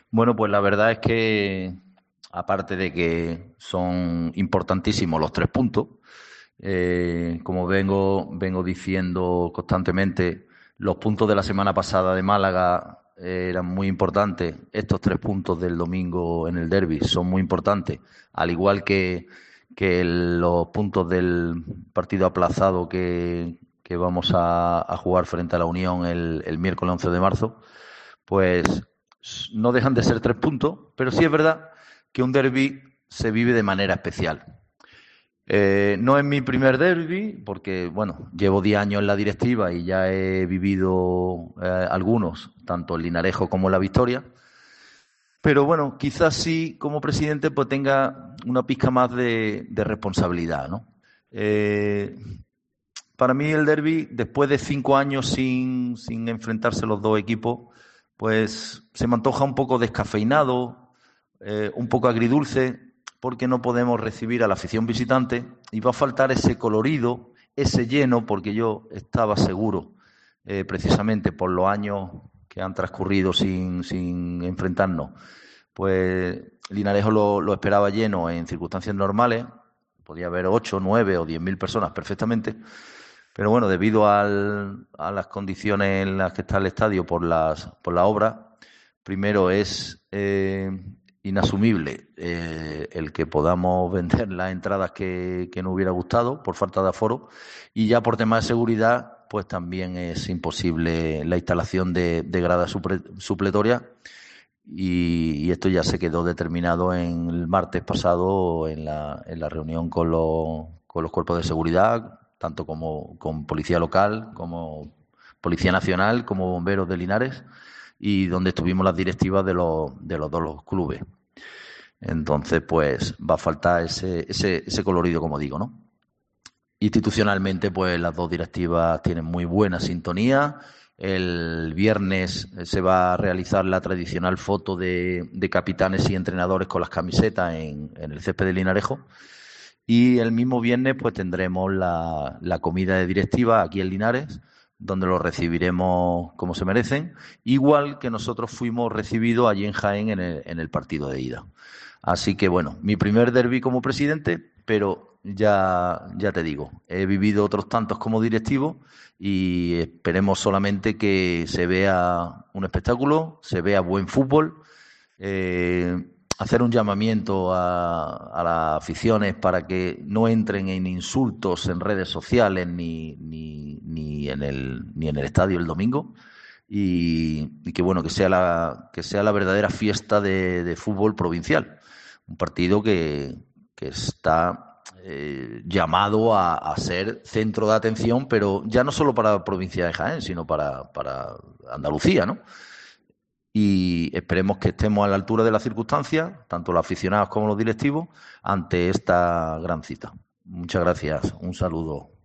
Bueno, pues la verdad es que, aparte de que son importantísimos los 3 puntos, como vengo diciendo constantemente, los puntos de la semana pasada de Málaga eran muy importantes. Estos 3 puntos del domingo en el derbi son muy importantes, al igual que los puntos del partido aplazado que vamos a jugar frente a la Unión el miércoles 11 de marzo, pues no dejan de ser 3 puntos, pero sí es verdad que un derbi se vive de manera especial. No es mi primer derbi, porque bueno, llevo 10 años en la directiva y ya he vivido algunos, tanto en Linarejo como en La Victoria. Pero bueno, quizás sí, como presidente, pues tenga una pizca más de responsabilidad, ¿no? Eh, para mí el derbi, después de 5 años sin enfrentarse los dos equipos, pues se me antoja un poco descafeinado, un poco agridulce, porque no podemos recibir a la afición visitante y va a faltar ese colorido, ese lleno, porque yo estaba seguro, precisamente por los años que han transcurrido sin enfrentarnos, pues Linarejo lo esperaba lleno en circunstancias normales, podía haber 8, 9 o 10.000 personas perfectamente, pero bueno, debido a las condiciones en las que está el estadio por la obra, primero es inasumible el que podamos vender las entradas que nos hubiera gustado por falta de aforo, y ya por temas de seguridad pues también es imposible la instalación de gradas supletorias, y esto ya se quedó determinado en el martes pasado en la reunión con los cuerpos de seguridad, tanto como con Policía Local, como Policía Nacional, como Bomberos de Linares, y donde tuvimos las directivas de los dos clubes. Entonces, pues va a faltar ese colorido, como digo, ¿no? Institucionalmente, pues las dos directivas tienen muy buena sintonía. El viernes se va a realizar la tradicional foto de capitanes y entrenadores con las camisetas en el césped de Linarejo. Y el mismo viernes pues tendremos la comida de directiva aquí en Linares, donde los recibiremos como se merecen, igual que nosotros fuimos recibidos allí en Jaén en el partido de ida. Así que bueno, mi primer derbi como presidente, pero ya te digo, he vivido otros tantos como directivo y esperemos solamente que se vea un espectáculo, se vea buen fútbol, eh, hacer un llamamiento a las aficiones para que no entren en insultos en redes sociales ni en el estadio el domingo, y que bueno, que sea la verdadera fiesta de fútbol provincial. Un partido que está llamado a ser centro de atención, pero ya no solo para la provincia de Jaén, sino para Andalucía, ¿no? Y esperemos que estemos a la altura de las circunstancias, tanto los aficionados como los directivos, ante esta gran cita. Muchas gracias. Un saludo.